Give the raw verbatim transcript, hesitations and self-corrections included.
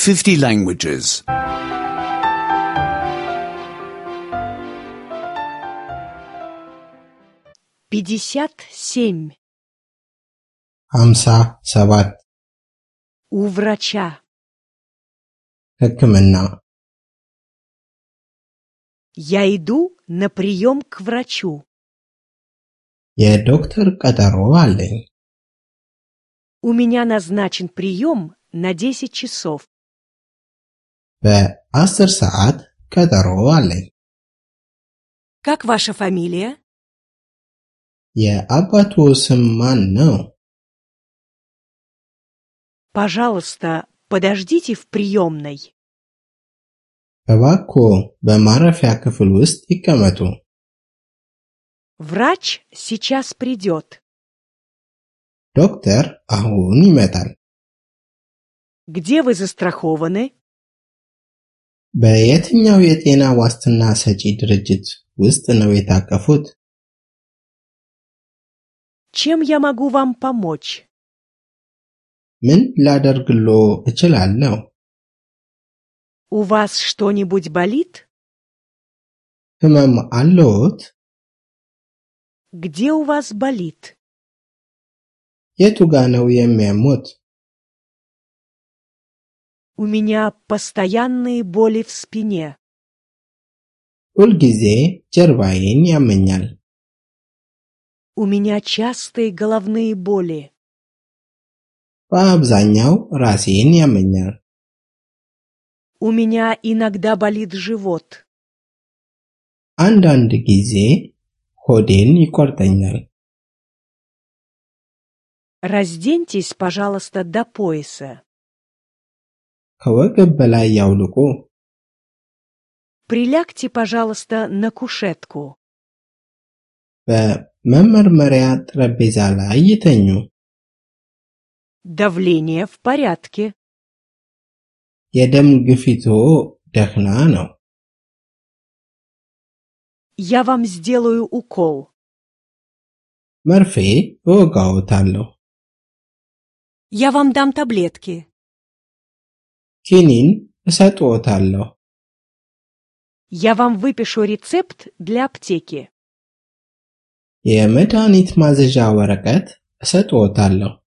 fifty languages. пятьдесят семь. ሃምሳ ሰባት У врача. ሕክምና Я иду на прием к врачу. የዶክተር ቀጠሮ አለኝ። У меня назначен прием на десять часов. በአስር ሰዓት ቀጠሮ አለኝ። Как ваша фамилия? የአባቱ ስም ማን ነው? Пожалуйста, подождите в приемной. እባክዎ በማረፊያ ክፍል ውስጥ ይቀመጡ። Врач сейчас придет. ዶክተር አሁን ይመጣል። Где вы застрахованы? በየትኛው የጤና ዋስትና ሰጪ ድርጅት ውስጥ ነው የታቀፉት? Чем я могу вам помочь? ምን ላደርግሎ እችላለሁ? У вас что-нибудь болит? ህመም አለዎት? Где у вас болит? የቱ ጋ ነው የሚያሞት? У меня постоянные боли в спине. ሁልጊዜ ጀርባዬን ያመኛል። У меня частые головные боли. በአብዛኛው ራሴን ያመኛል። У меня иногда болит живот. አንዳንድ ጊዜ ሆዴን ይቆርጠኛል። Разденьтесь, пожалуйста, до пояса. ከወገብ በላይ ያውልቁ። Прилягте, пожалуйста, на кушетку. በመመርመሪያ ጠረጴዛ ላይ ይተኙ። Давление в порядке. የደም ግፊትዎ ደህና ነው። Я вам сделаю укол. መርፌ እወጋዎታለሁ። Я вам дам таблетки. ኪኒን እሰጥዎታለሁ። Я вам выпишу рецепт для аптеки. የመድኃኒት ማዘዣ ወረቀት እሰጥዎታለሁ።